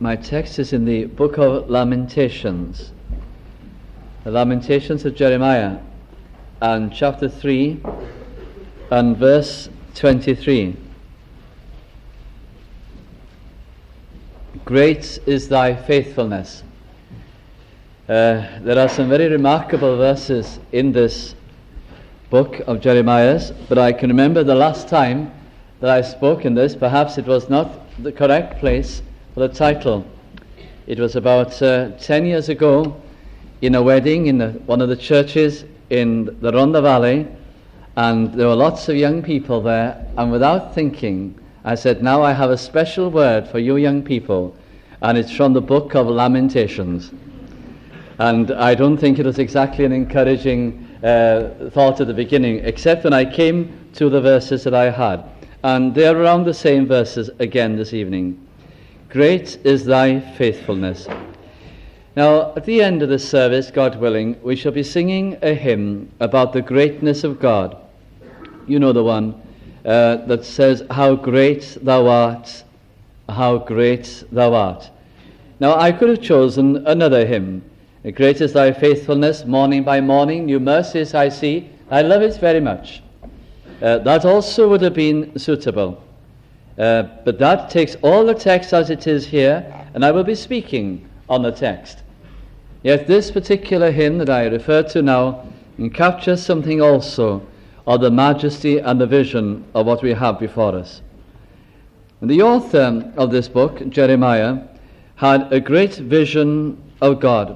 My text is in the book of Lamentations, the Lamentations of Jeremiah, and chapter 3 and verse 23. Great is thy faithfulness. There are some very remarkable verses in this book of Jeremiah's, but I can remember the last time that I spoke in this. Perhaps it was not the correct place for the title. It was about 10 years ago in a wedding in one of the churches in the Rhondda Valley, and there were lots of young people there, and without thinking I said, now I have a special word for you young people, and it's from the book of Lamentations. And I don't think it was exactly an encouraging thought at the beginning, except when I came to the verses that I had, and they're around the same verses again this evening. Great is thy faithfulness. Now, at the end of this service, God willing, we shall be singing a hymn about the greatness of God. You know the one that says, how great thou art, how great thou art. Now, I could have chosen another hymn. Great is thy faithfulness, morning by morning, new mercies I see. I love it very much. That also would have been suitable. But that takes all the text as it is here, and I will be speaking on the text. Yet this particular hymn that I refer to now captures something also of the majesty and the vision of what we have before us. And the author of this book, Jeremiah, had a great vision of God.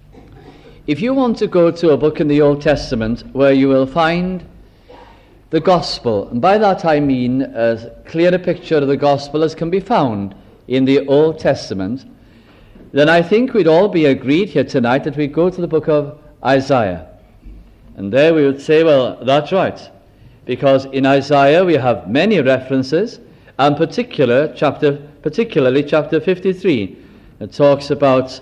If you want to go to a book in the Old Testament where you will find the gospel, and by that I mean as clear a picture of the gospel as can be found in the Old Testament, then I think we'd all be agreed here tonight that we go to the book of Isaiah. And there we would say, well, that's right, because in Isaiah we have many references, and particularly chapter 53, that talks about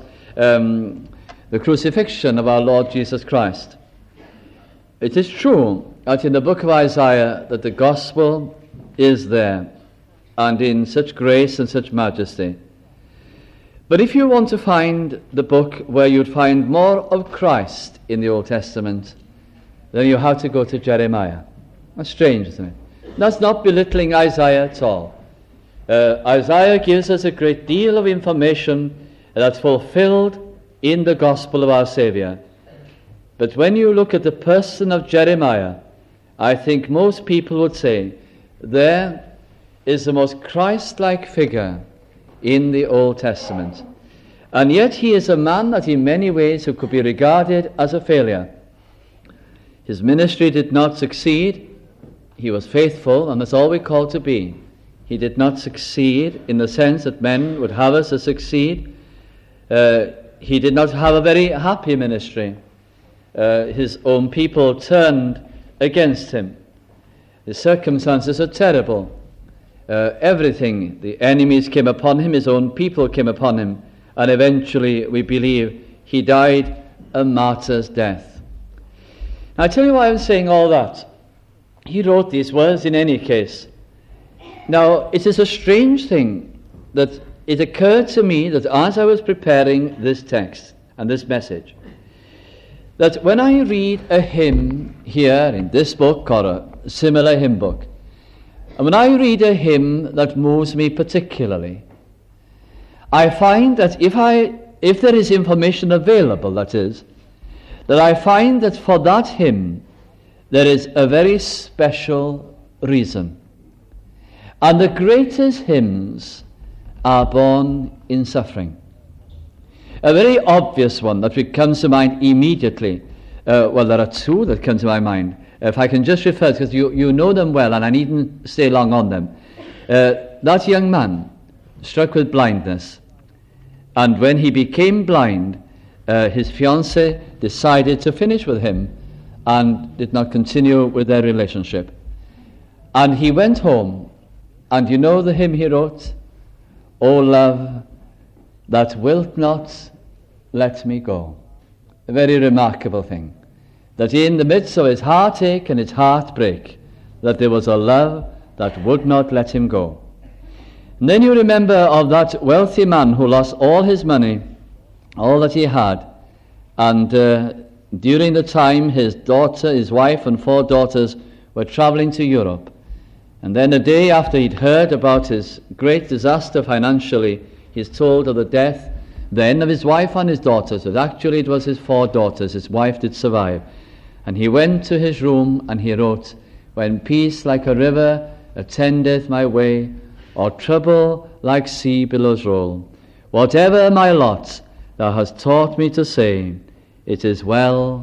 the crucifixion of our Lord Jesus Christ. It is true that in the book of Isaiah that the gospel is there, and in such grace and such majesty. But if you want to find the book where you'd find more of Christ in the Old Testament, then you have to go to Jeremiah. That's strange, isn't it? That's not belittling Isaiah at all. Isaiah gives us a great deal of information that's fulfilled in the gospel of our Saviour. But when you look at the person of Jeremiah, I think most people would say, there is the most Christ-like figure in the Old Testament. And yet he is a man that in many ways who could be regarded as a failure. His ministry did not succeed. He was faithful, and that's all we're called to be. He did not succeed in the sense that men would have us to succeed. He did not have a very happy ministry. His own people turned against him. His circumstances are terrible. Everything, the enemies came upon him, his own people came upon him, and eventually, we believe, he died a martyr's death. Now, I tell you why I'm saying all that. He wrote these words in any case. Now, it is a strange thing that it occurred to me that as I was preparing this text and this message, that when I read a hymn here in this book or a similar hymn book, and when I read a hymn that moves me particularly, I find that if there is information available, that is, that I find that for that hymn there is a very special reason. And the greatest hymns are born in suffering. A very obvious one that comes to mind immediately, well, there are two that come to my mind. If I can just refer, because you know them well and I needn't stay long on them. That young man struck with blindness, and when he became blind, his fiancée decided to finish with him and did not continue with their relationship. And he went home, and you know the hymn he wrote? O love, that wilt not let me go. A very remarkable thing. That in the midst of his heartache and his heartbreak, that there was a love that would not let him go. And then you remember of that wealthy man who lost all his money, all that he had, and during the time his wife and 4 daughters were traveling to Europe. And then a day after he'd heard about his great disaster financially, he's told of the death then of his wife and his daughters. But actually it was his 4 daughters. His wife did survive. And he went to his room and he wrote, "When peace like a river attendeth my way, or trouble like sea billows roll, whatever my lot, thou hast taught me to say, it is well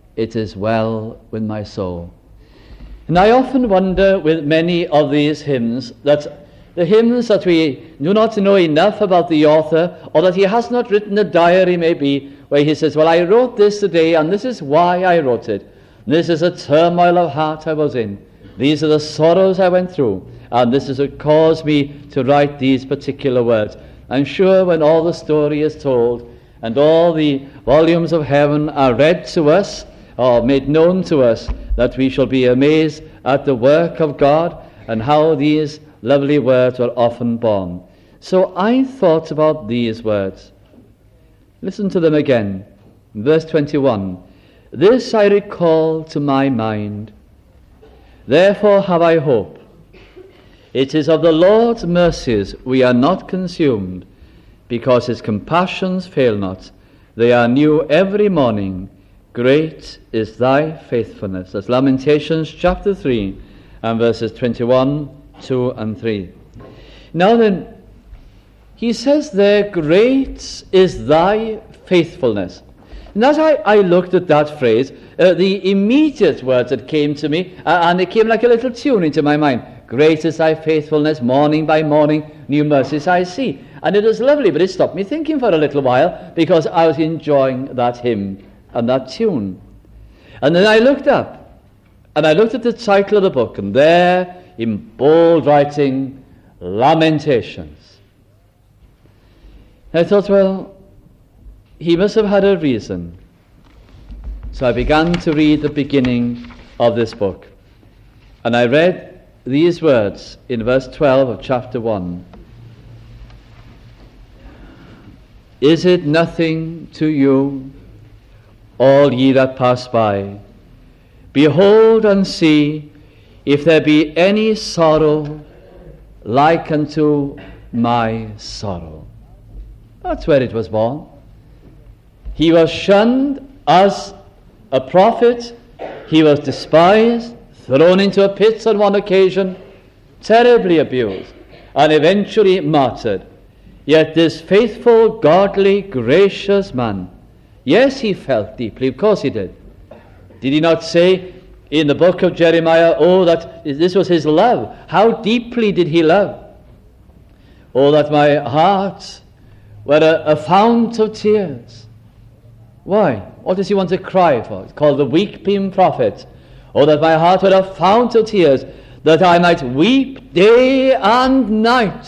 with my soul." And I often wonder with many of these hymns that the hymns that we do not know enough about the author, or that he has not written a diary maybe, where he says, well, I wrote this today and this is why I wrote it. This is a turmoil of heart I was in. These are the sorrows I went through, and this is what caused me to write these particular words. I'm sure when all the story is told and all the volumes of heaven are read to us or made known to us, that we shall be amazed at the work of God and how these lovely words were often born. So I thought about these words. Listen to them again. Verse 21. This I recall to my mind, therefore have I hope. It is of the Lord's mercies we are not consumed, because his compassions fail not. They are new every morning. Great is thy faithfulness. That's Lamentations chapter 3 and verses 21, 2 and 3. Now then, he says there, great is thy faithfulness. And as I looked at that phrase, the immediate words that came to me, and it came like a little tune into my mind. Great is thy faithfulness, morning by morning, new mercies I see. And it was lovely, but it stopped me thinking for a little while, because I was enjoying that hymn and that tune. And then I looked up, and I looked at the title of the book, and there, in bold writing, Lamentations. And I thought, well, he must have had a reason. So I began to read the beginning of this book. And I read these words in verse 12 of chapter 1. Is it nothing to you, all ye that pass by? Behold and see if there be any sorrow like unto my sorrow. That's where it was born. He was shunned as a prophet. He was despised, thrown into a pit on one occasion, terribly abused, and eventually martyred. Yet this faithful, godly, gracious man, yes, he felt deeply, of course he did. Did he not say in the book of Jeremiah, oh, that this was his love? How deeply did he love? Oh, that my heart were a fount of tears. Why? What does he want to cry for? It's called the weeping prophet. Oh, that my heart were a fount of tears, that I might weep day and night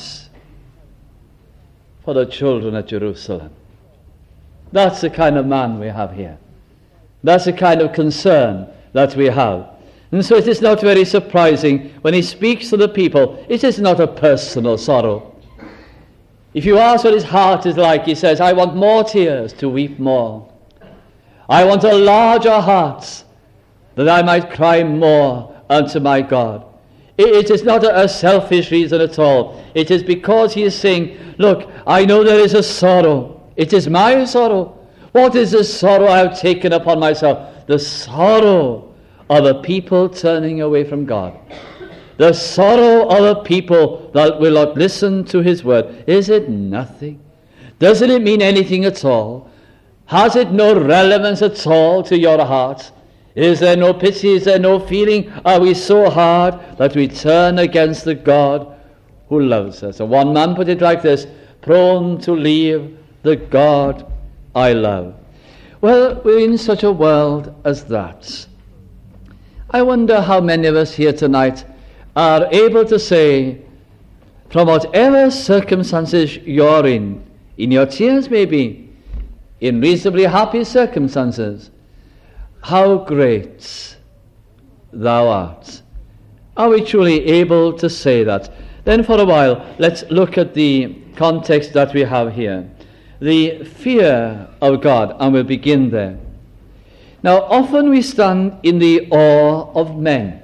for the children at Jerusalem. That's the kind of man we have here. That's the kind of concern that we have. And so it is not very surprising when he speaks to the people, it is not a personal sorrow. If you ask what his heart is like, he says, I want more tears to weep more. I want a larger heart, that I might cry more unto my God. It is not a selfish reason at all. It is because he is saying, look, I know there is a sorrow. It is my sorrow. What is the sorrow I have taken upon myself? The sorrow of a people turning away from God. The sorrow of a people that will not listen to his word. Is it nothing? Doesn't it mean anything at all? Has it no relevance at all to your heart? Is there no pity? Is there no feeling? Are we so hard that we turn against the God who loves us? And one man put it like this, prone to leave the God I love. Well, we're in such a world as that. I wonder how many of us here tonight are able to say, from whatever circumstances you're in your tears maybe, in reasonably happy circumstances, how great thou art. Are we truly able to say that? Then for a while, let's look at the context that we have here. The fear of God, and we'll begin there. Now, often we stand in the awe of men.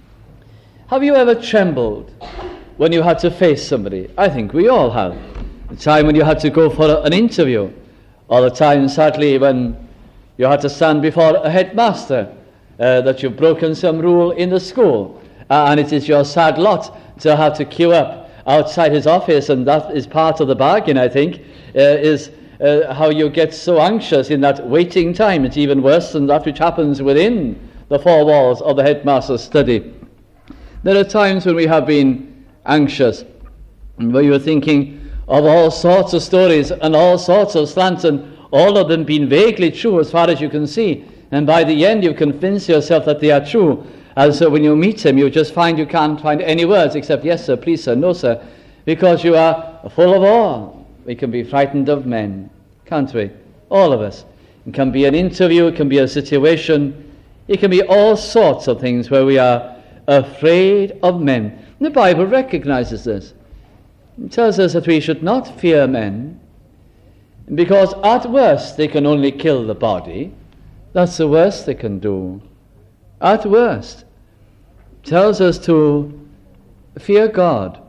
Have you ever trembled when you had to face somebody? I think we all have. The time when you had to go for an interview, or the time, sadly, when you had to stand before a headmaster, that you've broken some rule in the school, and it is your sad lot to have to queue up outside his office, and that is part of the bargain, I think, is how you get so anxious in that waiting time. It's even worse than that which happens within the four walls of the headmaster's study. There are times when we have been anxious, where you're thinking of all sorts of stories and all sorts of slants, and all of them being vaguely true as far as you can see. And by the end, you convince yourself that they are true. And so when you meet him, you just find you can't find any words except yes, sir, please, sir, no, sir, because you are full of awe. We can be frightened of men, can't we? All of us. It can be an interview, it can be a situation, it can be all sorts of things where we are afraid of men. And the Bible recognizes this. It tells us that we should not fear men, because at worst they can only kill the body. That's the worst they can do. At worst. It tells us to fear God.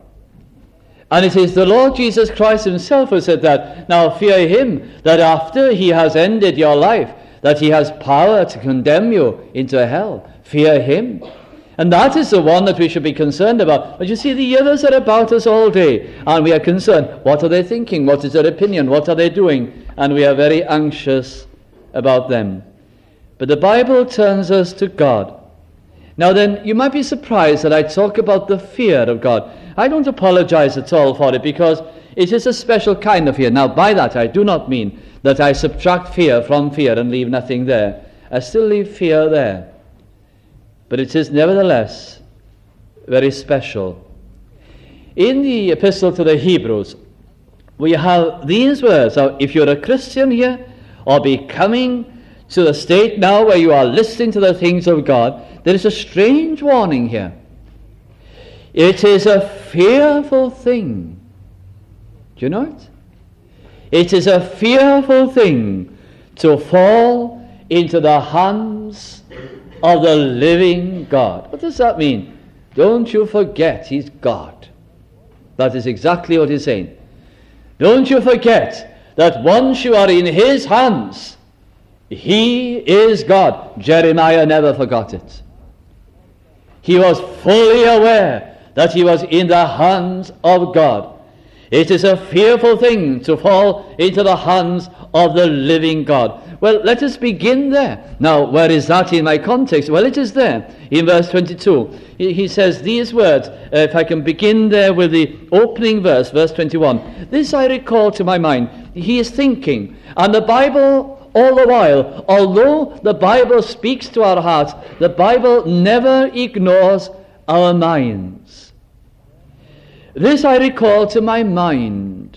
And it is the Lord Jesus Christ himself who said that. Now fear him, that after he has ended your life, that he has power to condemn you into hell. Fear him. And that is the one that we should be concerned about. But you see, the others are about us all day, and we are concerned. What are they thinking? What is their opinion? What are they doing? And we are very anxious about them. But the Bible turns us to God. Now then, you might be surprised that I talk about the fear of God. I don't apologize at all for it, because it is a special kind of fear. Now, by that I do not mean that I subtract fear from fear and leave nothing there. I still leave fear there. But it is nevertheless very special. In the epistle to the Hebrews, we have these words. Now, if you're a Christian here, or be coming to the state now where you are listening to the things of God, there is a strange warning here. It is a fearful thing. Do you know it? It is a fearful thing to fall into the hands of the living God. What does that mean? Don't you forget he's God. That is exactly what he's saying. Don't you forget that once you are in his hands, he is God. Jeremiah never forgot it. He was fully aware that he was in the hands of God. It is a fearful thing to fall into the hands of the living God. Well, let us begin there. Now, where is that in my context? Well, it is there in verse 22. He says these words. If I can begin there with the opening verse, verse 21. This I recall to my mind. He is thinking, and the Bible all the while, although the Bible speaks to our hearts, the Bible never ignores our minds. This I recall to my mind.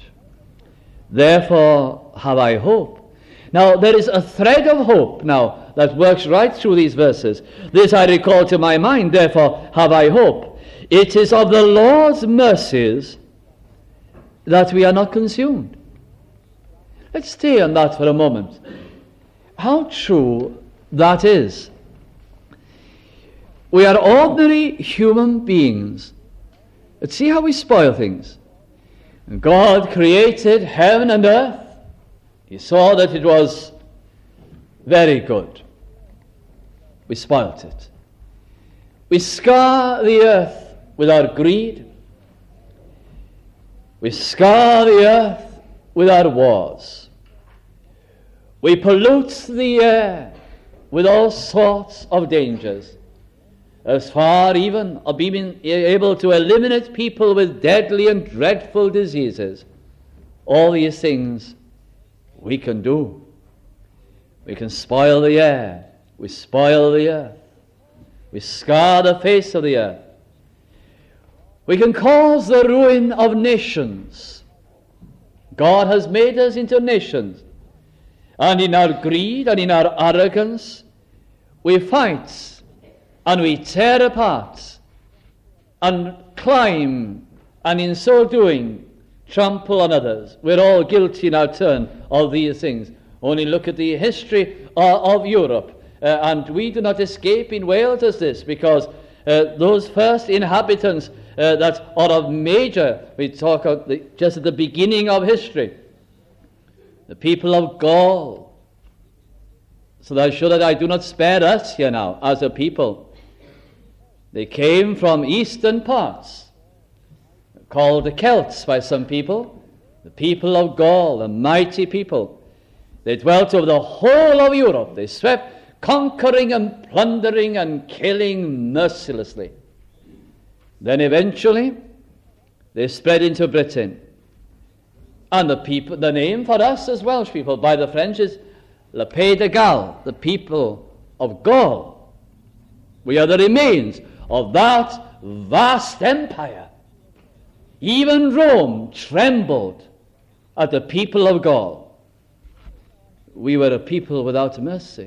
Therefore have I hope. Now there is a thread of hope now that works right through these verses. This I recall to my mind, therefore have I hope. It is of the Lord's mercies that we are not consumed. Let's stay on that for a moment. How true that is. We are ordinary human beings. Let's see how we spoil things. God created heaven and earth. He saw that it was very good. We spoilt it. We scar the earth with our greed. We scar the earth with our wars. We pollute the air with all sorts of dangers, as far even of being able to eliminate people with deadly and dreadful diseases. All these things we can do. We can spoil the air. We spoil the earth. We scar the face of the earth. We can cause the ruin of nations. God has made us into nations. And in our greed and in our arrogance, we fight and we tear apart and climb and in so doing trample on others. We're all guilty in our turn of these things. Only look at the history of Europe, and we do not escape in Wales as this, because those first inhabitants that are of major, we talk of just at the beginning of history, the people of Gaul. So that I'm sure that I do not spare us here now as a people. They came from eastern parts, called the Celts by some people, the people of Gaul, a mighty people. They dwelt over the whole of Europe. They swept, conquering and plundering and killing mercilessly. Then eventually they spread into Britain. And the name for us as Welsh people by the French is Le Pays de Galles, the people of Gaul. We are the remains of that vast empire. Even Rome trembled at the people of Gaul. We were a people without mercy.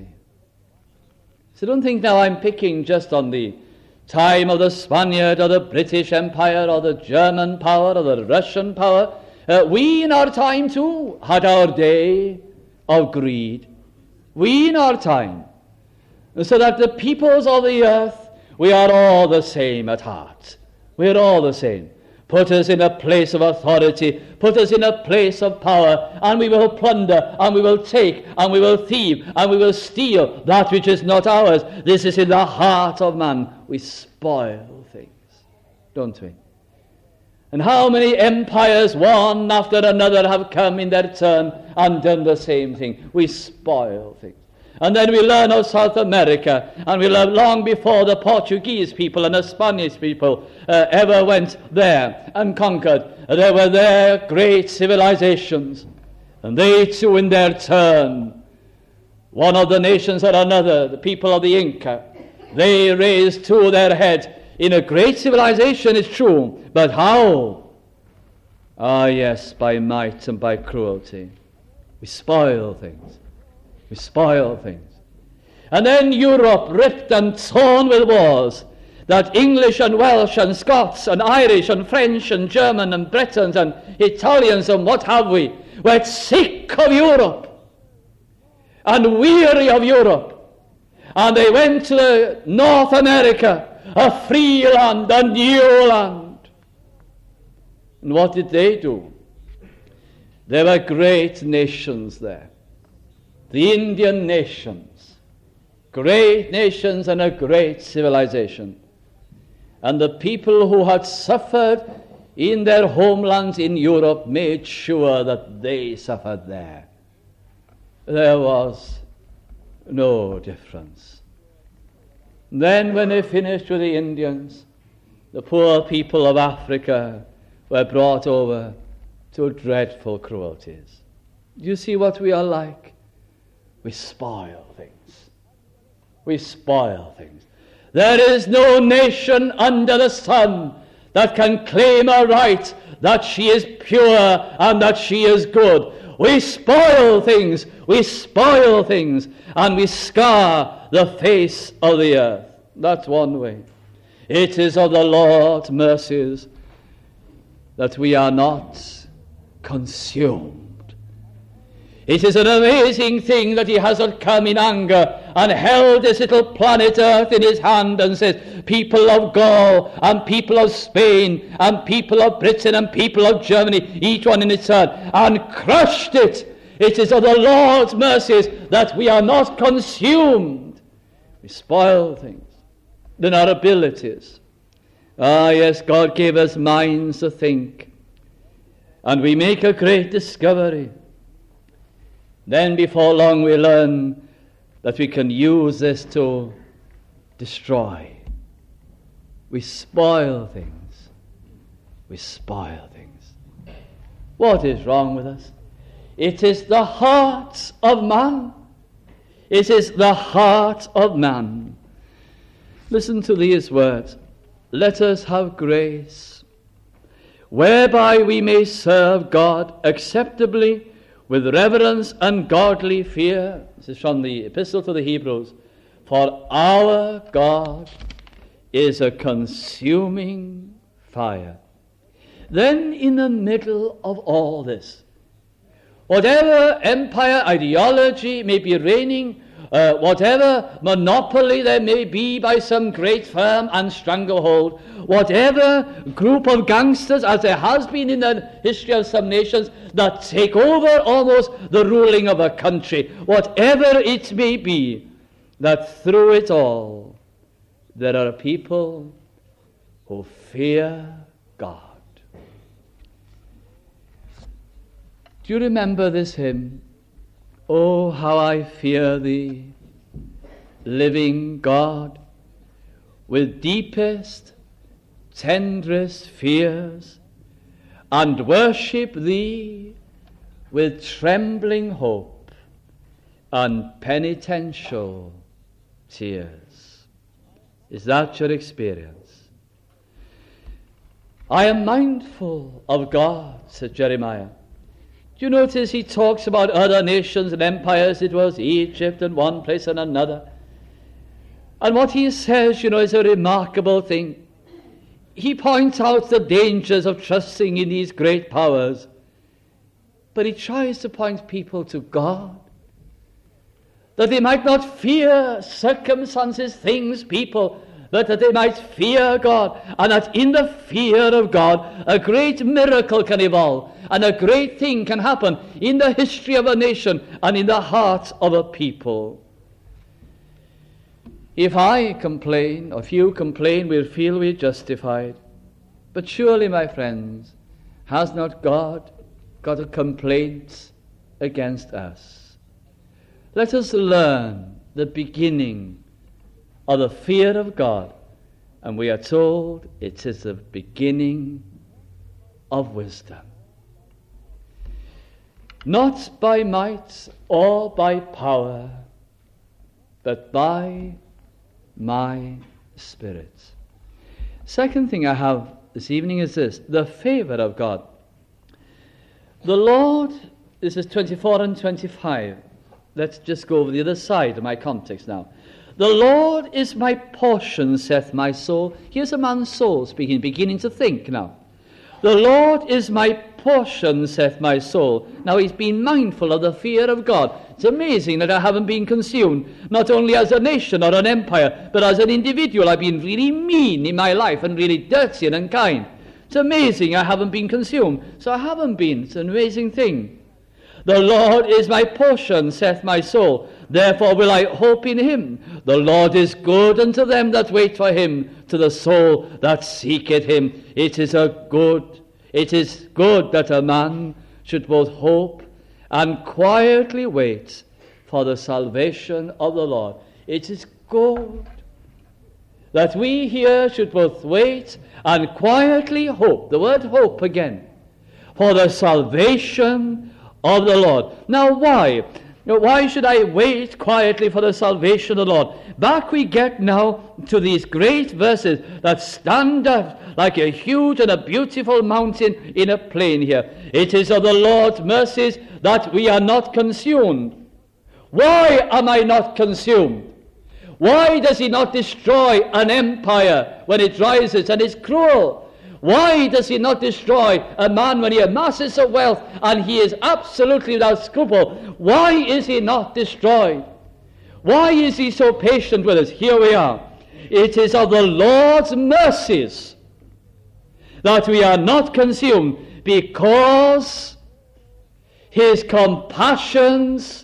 So don't think now I'm picking just on the time of the Spaniard or the British Empire or the German power or the Russian power. We in our time too had our day of greed. We in our time. So that the peoples of the earth, we are all the same at heart. We are all the same. Put us in a place of authority, put us in a place of power, and we will plunder, and we will take, and we will thieve, and we will steal that which is not ours. This is in the heart of man. We spoil things, don't we? And how many empires, one after another, have come in their turn and done the same thing? We spoil things. And then we learn of South America, and we learn long before the Portuguese people and the Spanish people ever went there and conquered. There were their great civilizations, and they too in their turn, one of the nations or another, the people of the Inca, they raised to their head in a great civilization, it's true, but how? Ah, yes, by might and by cruelty. We spoil things. We spoil things. And then Europe ripped and torn with wars, that English and Welsh and Scots and Irish and French and German and Britons and Italians and what have we were sick of Europe and weary of Europe. And they went to North America, a free land, a new land. And what did they do? There were great nations there. The Indian nations, great nations and a great civilization. And the people who had suffered in their homelands in Europe made sure that they suffered there. There was no difference. Then when they finished with the Indians, the poor people of Africa were brought over to dreadful cruelties. Do you see what we are like? We spoil things. We spoil things. There is no nation under the sun that can claim a right that she is pure and that she is good. We spoil things. We spoil things. And we scar the face of the earth. That's one way. It is of the Lord's mercies that we are not consumed. It is an amazing thing that he has not come in anger and held this little planet Earth in his hand and says, people of Gaul and people of Spain and people of Britain and people of Germany, each one in its turn, and crushed it. It is of the Lord's mercies that we are not consumed. We spoil things. Then our abilities. Ah, yes, God gave us minds to think. And we make a great discovery. Then before long we learn that we can use this to destroy. We spoil things. We spoil things. What is wrong with us? It is the heart of man. It is the heart of man. Listen to these words. Let us have grace, whereby we may serve God acceptably with reverence and godly fear. This is from the Epistle to the Hebrews. For our God is a consuming fire. then in the middle of all this, whatever empire ideology may be reigning, whatever monopoly there may be by some great firm and stranglehold, whatever group of gangsters, as there has been in the history of some nations, that take over almost the ruling of a country, whatever it may be, that through it all there are people who fear God. Do you remember this hymn? Oh, how I fear thee, living God, with deepest, tenderest fears, and worship thee with trembling hope and penitential tears. Is that your experience? I am mindful of God, said Jeremiah. Do you notice he talks about other nations and empires? It was Egypt and one place and another. And what he says, is a remarkable thing. He points out the dangers of trusting in these great powers, but he tries to point people to God, that they might not fear circumstances, things, people, but that they might fear God, and that in the fear of God a great miracle can evolve, and a great thing can happen in the history of a nation and in the hearts of a people. If I complain, or if you complain, we'll feel we're justified. But surely, my friends, has not God got a complaint against us? Let us learn the beginning of the fear of God, and we are told it is the beginning of wisdom. Not by might or by power, but by my Spirit. Second thing I have this evening is this: the favor of God. The Lord, this is 24 and 25. Let's just go over the other side of my context now. The Lord is my portion, saith my soul. Here's a man's soul speaking, beginning to think now. The Lord is my portion, saith my soul. Now he's been mindful of the fear of God. It's amazing that I haven't been consumed, not only as a nation or an empire, but as an individual. I've been really mean in my life and really dirty and unkind. It's amazing I haven't been consumed. So I haven't been. It's an amazing thing. The Lord is my portion, saith my soul. Therefore will I hope in him. The Lord is good unto them that wait for him, to the soul that seeketh him. It is good that a man should both hope and quietly wait for the salvation of the Lord. It is good that we here should both wait and quietly hope. The word hope again. For the salvation of the Lord. Now why? Why should I wait quietly for the salvation of the Lord? Back we get now to these great verses that stand up like a huge and a beautiful mountain in a plain here. It is of the Lord's mercies that we are not consumed. Why am I not consumed? Why does he not destroy an empire when it rises and is cruel? Why does he not destroy a man when he amasses a wealth and he is absolutely without scruple? Why is he not destroyed? Why is he so patient with us? Here we are. It is of the Lord's mercies that we are not consumed, because his compassions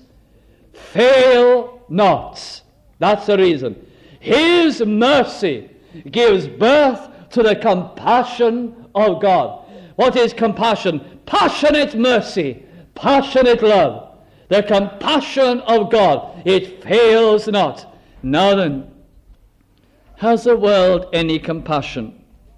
fail not. That's the reason. His mercy gives birth to the compassion of God. What is compassion? Passionate mercy, passionate love. The compassion of God, it fails not. Now then, has the world any compassion?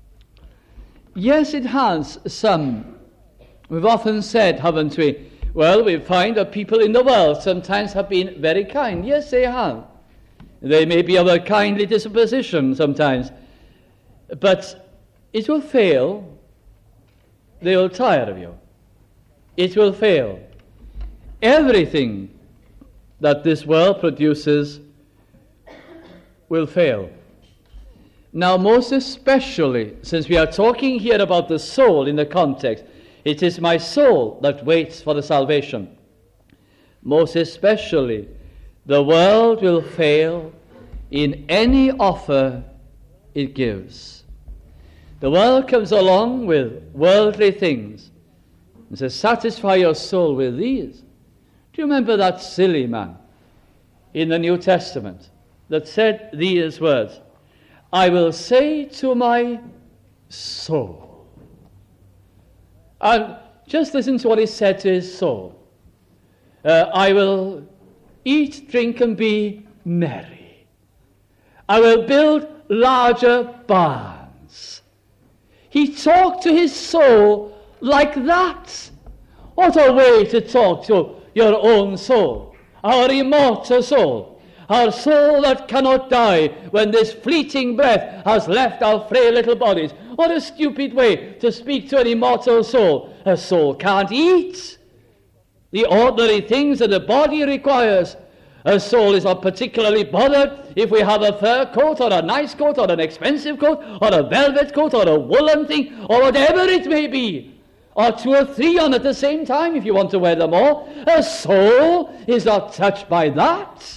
Yes, it has some. We've often said, haven't we? Well, we find that people in the world sometimes have been very kind. Yes, they have. They may be of a kindly disposition sometimes. But it will fail. They will tire of you. It will fail. Everything that this world produces will fail. Now, most especially, since we are talking here about the soul in the context, it is my soul that waits for the salvation. Most especially, the world will fail in any offer it gives. The world comes along with worldly things and says, satisfy your soul with these. Do you remember that silly man in the New Testament that said these words? I will say to my soul. And just listen to what he said to his soul. I will eat, drink, and be merry. I will build larger barns. He talked to his soul like that. What a way to talk to your own soul, our immortal soul. Our soul that cannot die when this fleeting breath has left our frail little bodies. What a stupid way to speak to an immortal soul. A soul can't eat the ordinary things that a body requires. A soul is not particularly bothered if we have a fur coat or a nice coat or an expensive coat or a velvet coat or a woolen thing or whatever it may be. Or 2 or 3 on at the same time if you want to wear them all. A soul is not touched by that.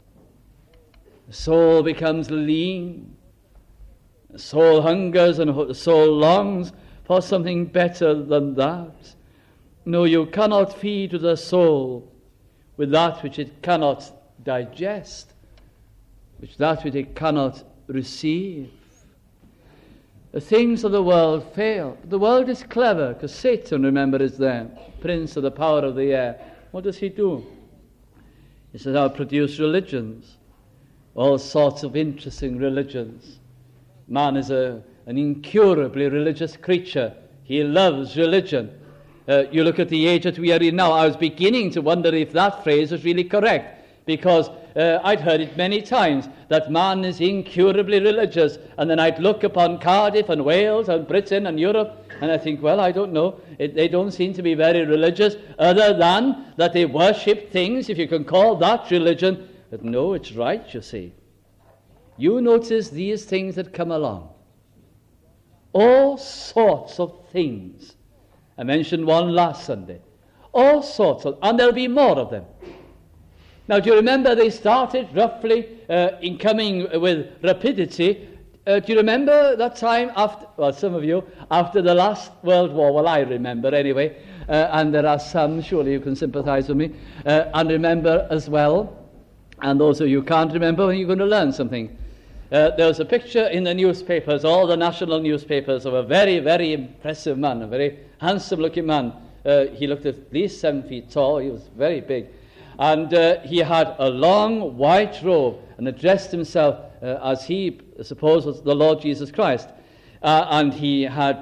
The soul becomes lean. The soul hungers and the soul longs for something better than that. No, you cannot feed the soul with that which it cannot digest, that which it cannot receive. The things of the world fail. The world is clever because Satan, remember, is there, prince of the power of the air. What does he do? He says, I'll produce religions. All sorts of interesting religions. Man is an incurably religious creature. He loves religion. You look at the age that we are in now. I was beginning to wonder if that phrase was really correct, because I'd heard it many times, that man is incurably religious. And then I'd look upon Cardiff and Wales and Britain and Europe, and I think, well, I don't know. They don't seem to be very religious, other than that they worship things, if you can call that religion. But no, it's right, you see. You notice these things that come along. All sorts of things. I mentioned one last Sunday. All sorts of, and there'll be more of them. Now, do you remember they started roughly in coming with rapidity? Do you remember that time after, well, some of you, after the last World War? Well, I remember anyway, and there are some, surely you can sympathize with me, and remember as well. And those of you who can't remember, you're going to learn something. There was a picture in the newspapers, all the national newspapers, of a very, very impressive man, a very handsome-looking man. He looked at least 7 feet tall. He was very big. And he had a long white robe and addressed himself as he, I suppose, was the Lord Jesus Christ. And he had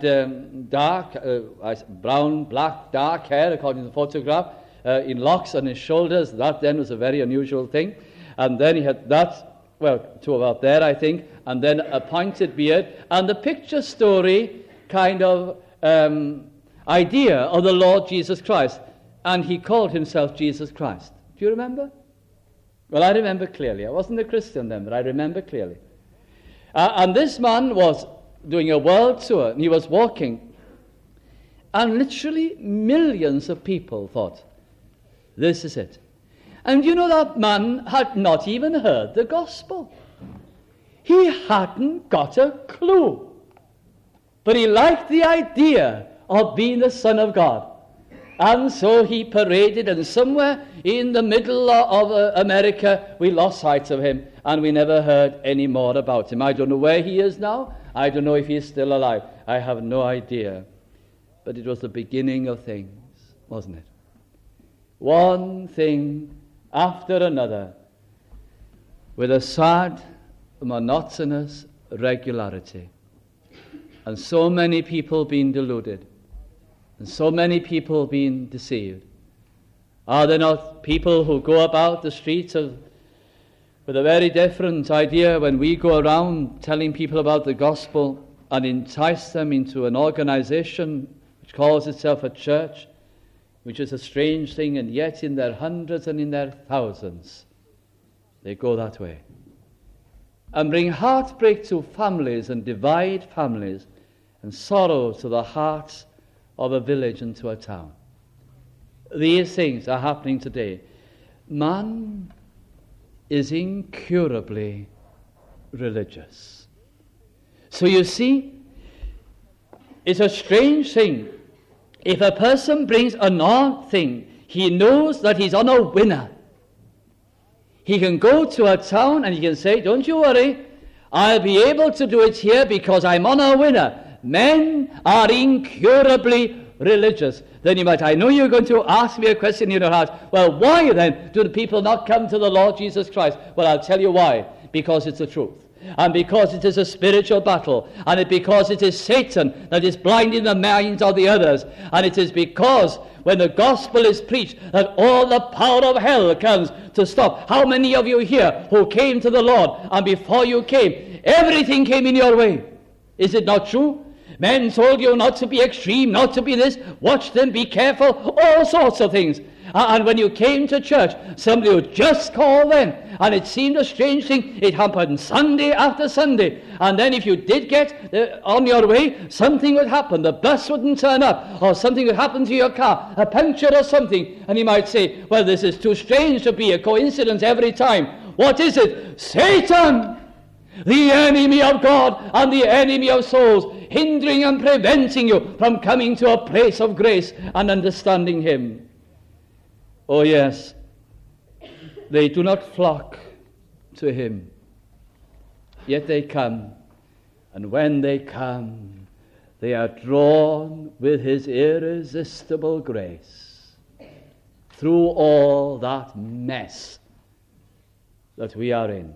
brown, black, dark hair, according to the photograph, in locks on his shoulders. That then was a very unusual thing. And then he had that, well, to about there, I think, and then a pointed beard, and the picture story kind of idea of the Lord Jesus Christ. And he called himself Jesus Christ. Do you remember? Well, I remember clearly. I wasn't a Christian then, but I remember clearly. And this man was doing a world tour, and he was walking, and literally millions of people thought, this is it. And you know, that man had not even heard the gospel. He hadn't got a clue. But he liked the idea of being the Son of God. And so he paraded, and somewhere in the middle of America, we lost sight of him, and we never heard any more about him. I don't know where he is now. I don't know if he is still alive. I have no idea. But it was the beginning of things, wasn't it? One thing after another, with a sad, monotonous regularity. And so many people being deluded, and so many people being deceived. Are there not people who go about the streets with a very different idea when we go around telling people about the gospel and entice them into an organization which calls itself a church, which is a strange thing, and yet in their hundreds and in their thousands, they go that way. and bring heartbreak to families and divide families and sorrow to the hearts of a village and to a town. These things are happening today. Man is incurably religious. So you see, it's a strange thing. If a person brings an odd thing, he knows that he's on a winner. He can go to a town and he can say, don't you worry, I'll be able to do it here because I'm on a winner. Men are incurably religious. Then you might, I know you're going to ask me a question in your heart. Well, why then do the people not come to the Lord Jesus Christ? Well, I'll tell you why. Because it's the truth. And because it is a spiritual battle. And because it is Satan that is blinding the minds of the others. And it is because when the gospel is preached that all the power of hell comes to stop. How many of you here who came to the Lord and before you came, everything came in your way? Is it not true? Men told you not to be extreme, not to be this, watch them, be careful, all sorts of things. And when you came to church, somebody would just call them. And it seemed a strange thing. It happened Sunday after Sunday. And then if you did get on your way, something would happen. The bus wouldn't turn up. Or something would happen to your car. A puncture or something. And you might say, well, this is too strange to be a coincidence every time. What is it? Satan! The enemy of God and the enemy of souls, hindering and preventing you from coming to a place of grace and understanding Him. Oh yes, they do not flock to Him, yet they come, and when they come, they are drawn with His irresistible grace through all that mess that we are in.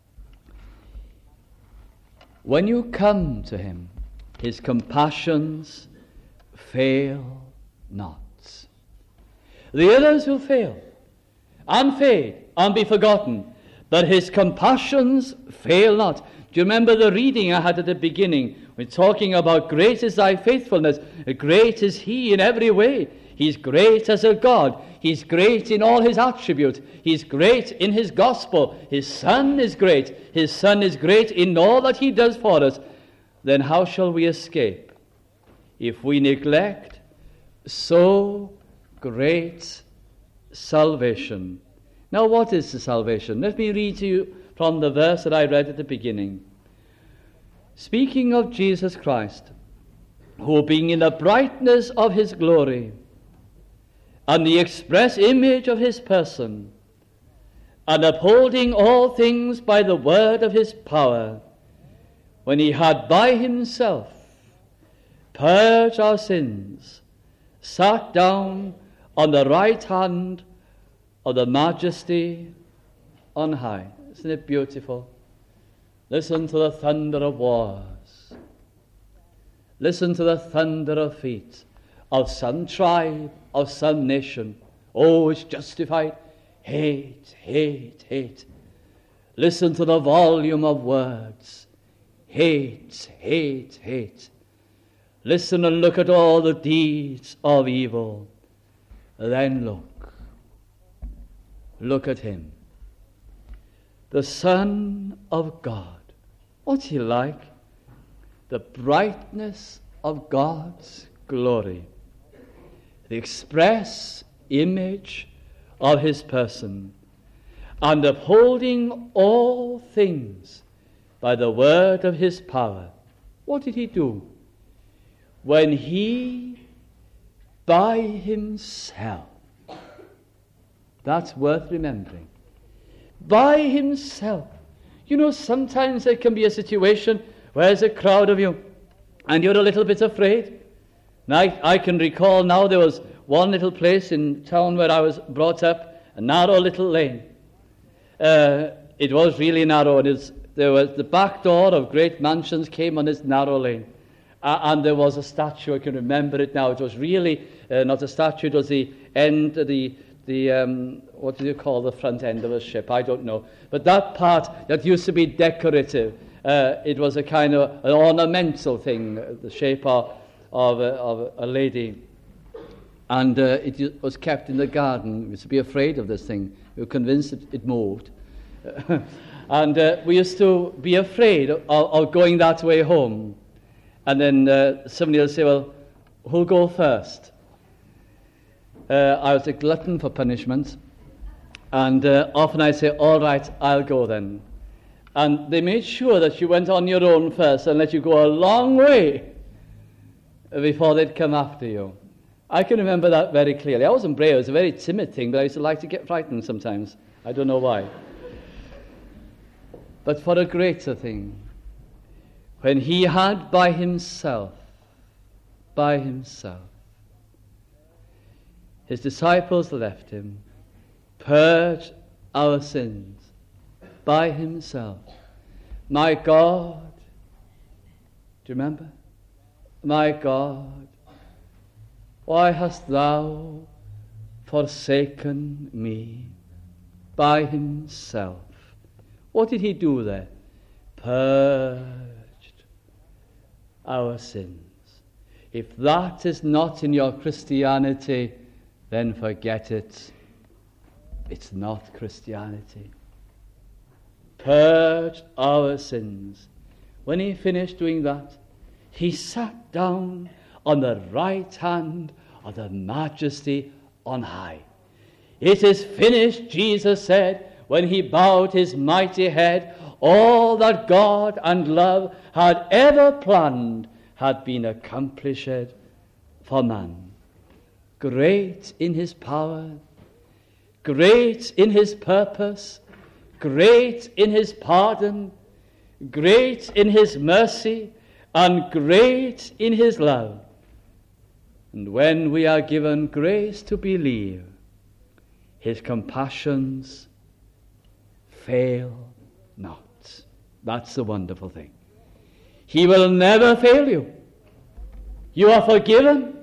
When you come to Him, His compassions fail not. The others will fail and fade and be forgotten, but His compassions fail not. Do you remember the reading I had at the beginning? We're talking about great is thy faithfulness. Great is He in every way. He's great as a God. He's great in all His attributes. He's great in His gospel. His Son is great. His Son is great in all that He does for us. Then how shall we escape if we neglect so great salvation? Now, what is the salvation? Let me read to you from the verse that I read at the beginning. Speaking of Jesus Christ, who being in the brightness of His glory, and the express image of His person, and upholding all things by the word of His power, when He had by Himself purged our sins, sat down on the right hand of the Majesty on high. Isn't it beautiful? Listen to the thunder of wars. Listen to the thunder of feet of some tribe, of some nation. Oh, it's justified. Hate, hate, hate. Listen to the volume of words. Hate, hate, hate. Listen and look at all the deeds of evil. Then look. Look at Him. The Son of God. What's He like? The brightness of God's glory. The express image of His person, and upholding all things by the word of His power. What did He do? When He, by Himself, that's worth remembering, by Himself. You know, sometimes there can be a situation where there's a crowd of you, and you're a little bit afraid. And I can recall now there was one little place in town where I was brought up, a narrow little lane. It was really narrow, and there was the back door of great mansions came on this narrow lane. And there was a statue, I can remember it now. It was really not a statue, it was the end, what do you call the front end of a ship? I don't know. But that part that used to be decorative, it was a kind of an ornamental thing, the shape of a lady. And it was kept in the garden. We used to be afraid of this thing. We were convinced it moved. And we used to be afraid of going that way home. And then somebody will say, well, who'll go first? I was a glutton for punishment. And often I say, all right, I'll go then. And they made sure that you went on your own first and let you go a long way before they'd come after you. I can remember that very clearly. I wasn't brave, it was a very timid thing, but I used to like to get frightened sometimes. I don't know why. But for a greater thing, when he had by himself, his disciples left him, purged our sins by himself. My God, do you remember? My God, why hast thou forsaken me? By himself. What did he do there? Purged our sins. If that is not in your Christianity, then forget it. It's not Christianity. Purged our sins. When he finished doing that, he sat down on the right hand of the Majesty on high. It is finished, Jesus said, when he bowed his mighty head. All that God and love had ever planned had been accomplished for man. Great in his power, great in his purpose, great in his pardon, great in his mercy, and great in his love. And when we are given grace to believe, his compassions fail not. That's the wonderful thing. He will never fail you. You are forgiven.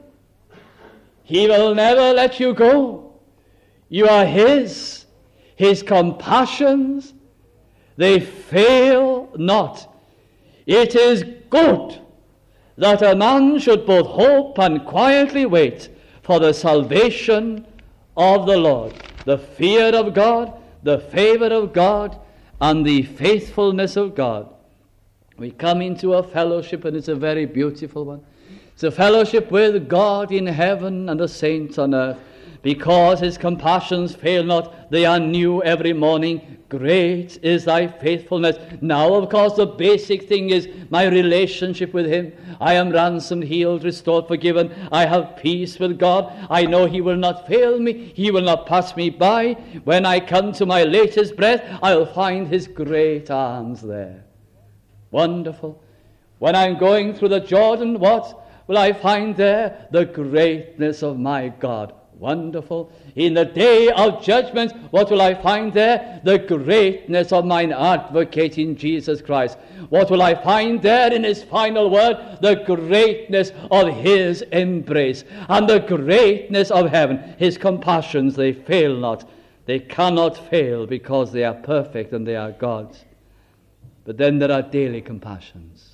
He will never let you go. You are his. His compassions, they fail not. It is good that a man should both hope and quietly wait for the salvation of the Lord. The fear of God, the favor of God, and the faithfulness of God. We come into a fellowship, and it's a very beautiful one. It's a fellowship with God in heaven and the saints on earth. Because his compassions fail not, they are new every morning. Great is thy faithfulness. Now, of course, the basic thing is my relationship with him. I am ransomed, healed, restored, forgiven. I have peace with God. I know he will not fail me. He will not pass me by. When I come to my latest breath, I'll find his great arms there. Wonderful. When I'm going through the Jordan, what will I find there? The greatness of my God. Wonderful. In the day of judgment, what will I find there? The greatness of mine advocate in Jesus Christ. What will I find there in his final word? The greatness of his embrace and the greatness of heaven. His compassions, they fail not. They cannot fail because they are perfect and they are God's. But then there are daily compassions.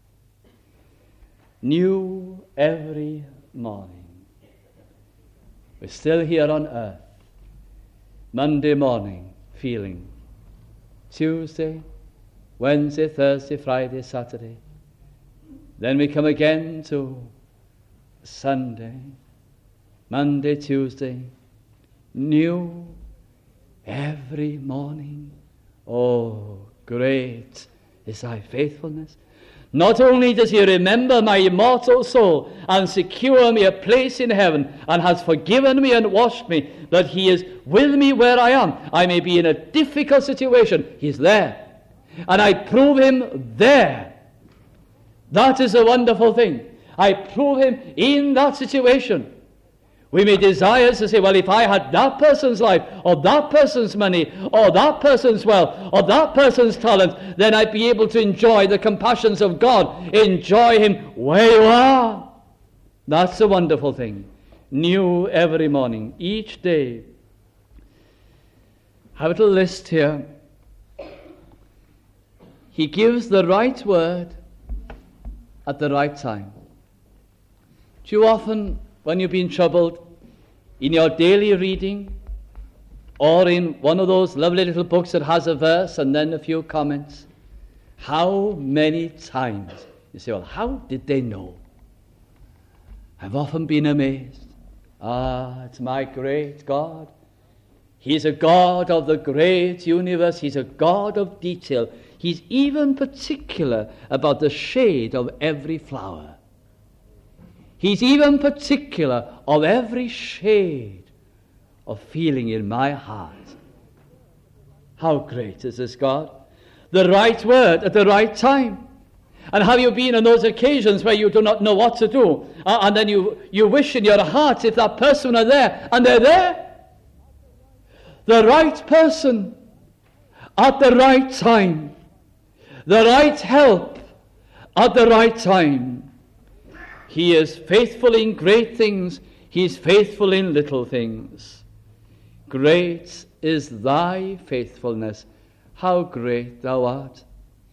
New every morning. We're still here on earth. Monday morning, feeling. Tuesday, Wednesday, Thursday, Friday, Saturday. Then we come again to Sunday, Monday, Tuesday. New every morning. Oh, great is thy faithfulness. Not only does he remember my immortal soul and secure me a place in heaven and has forgiven me and washed me, but he is with me where I am. I may be in a difficult situation. He's there. And I prove him there. That is a wonderful thing. I prove him in that situation. We may desire to say, well, if I had that person's life, or that person's money, or that person's wealth, or that person's talent, then I'd be able to enjoy the compassions of God. Enjoy him where you are. That's a wonderful thing. New every morning, each day. I have a little list here. He gives the right word at the right time. Too often, when you've been troubled in your daily reading, or in one of those lovely little books that has a verse and then a few comments. How many times, you say, well, how did they know? I've often been amazed. It's my great God. He's a God of the great universe. He's a God of detail. He's even particular about the shade of every flower. He's even particular of every shade of feeling in my heart. How great is this God? The right word at the right time. And have you been on those occasions where you do not know what to do, and then you wish in your heart if that person are there, and they're there? The right person at the right time. The right help at the right time. He is faithful in great things. He is faithful in little things. Great is thy faithfulness. How great thou art.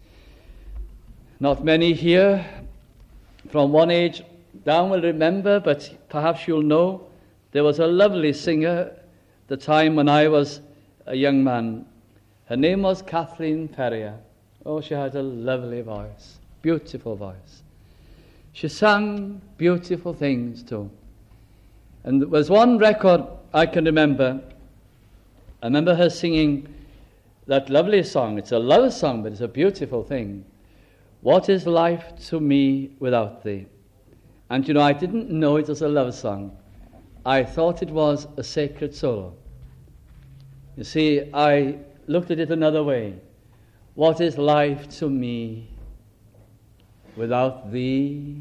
Not many here from one age down will remember, but perhaps you'll know, there was a lovely singer the time when I was a young man. Her name was Kathleen Ferrier. Oh, she had a lovely voice, beautiful voice. She sang beautiful things too. And there was one record I can remember. I remember her singing that lovely song. It's a love song, but it's a beautiful thing. What is life to me without thee? And you know, I didn't know it was a love song. I thought it was a sacred solo. You see, I looked at it another way. What is life to me without thee?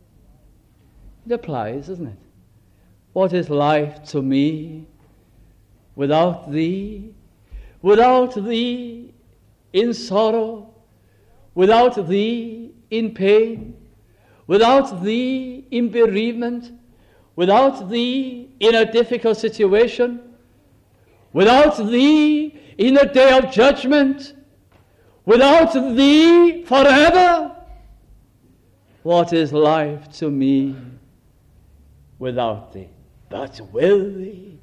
It applies, doesn't it? What is life to me without thee? Without thee in sorrow, without thee in pain, without thee in bereavement, without thee in a difficult situation, without thee in a day of judgment, without thee forever. What is life to me without thee? But with thee,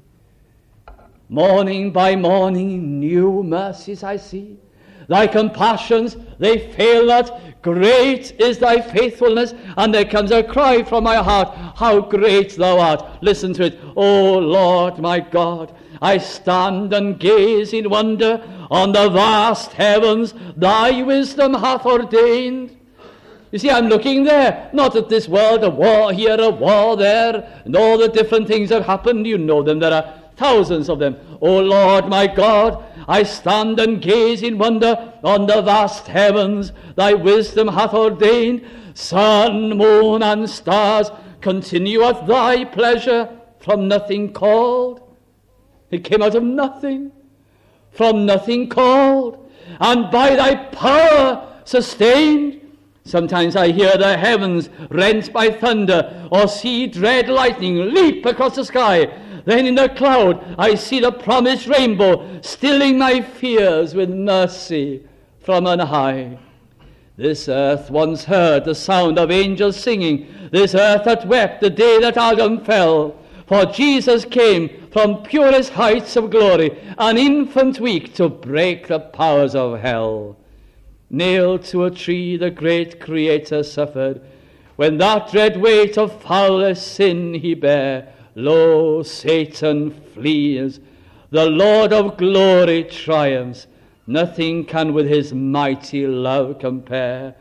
morning by morning, new mercies I see. Thy compassions, they fail not. Great is thy faithfulness. And there comes a cry from my heart, how great thou art. Listen to it. O Lord my God, I stand and gaze in wonder on the vast heavens thy wisdom hath ordained. You see, I'm looking there, not at this world, a war here, a war there, and all the different things that happen. You know them, there are thousands of them. O Lord my God, I stand and gaze in wonder on the vast heavens thy wisdom hath ordained. Sun, moon, and stars continue at thy pleasure, from nothing called. It came out of nothing, from nothing called, and by thy power sustained. Sometimes I hear the heavens rent by thunder, or see dread lightning leap across the sky. Then in the cloud I see the promised rainbow, stilling my fears with mercy from on high. This earth once heard the sound of angels singing, this earth that wept the day that Adam fell. For Jesus came from purest heights of glory, an infant weak, to break the powers of hell. Nailed to a tree the great Creator suffered, when that dread weight of foulest sin he bare. Lo, Satan flees, the Lord of glory triumphs, nothing can with his mighty love compare.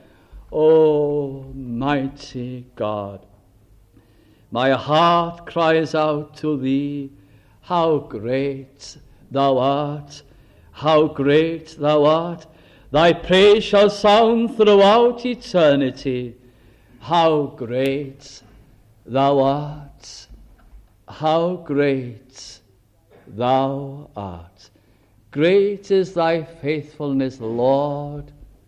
O mighty God, my heart cries out to thee, how great thou art, how great thou art. Thy praise shall sound throughout eternity. How great thou art, how great thou art. Great is thy faithfulness, Lord,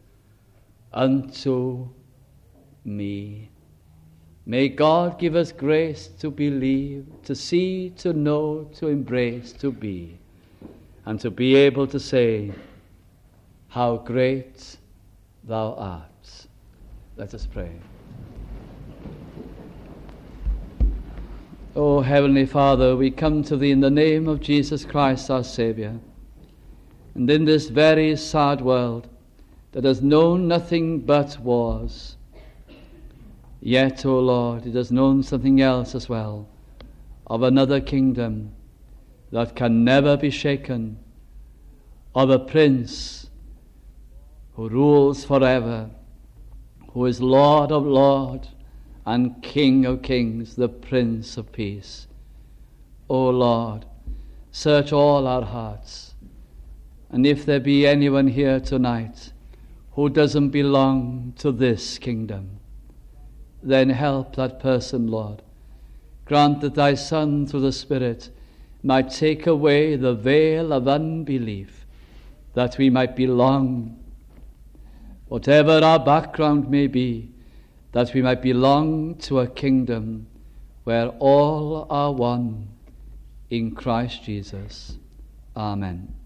unto me. May God give us grace to believe, to see, to know, to embrace, to be, and to be able to say, how great thou art. Let us pray. O Heavenly Father, we come to Thee in the name of Jesus Christ, our Saviour. And in this very sad world that has known nothing but wars, yet, O Lord, it has known something else as well, of another kingdom that can never be shaken, of a Prince who rules forever, who is Lord of lords and King of kings, the Prince of Peace. O Lord, search all our hearts, and if there be anyone here tonight who doesn't belong to this kingdom, then help that person, Lord. Grant that Thy Son, through the Spirit, might take away the veil of unbelief, that we might belong, whatever our background may be, that we might belong to a kingdom where all are one in Christ Jesus. Amen.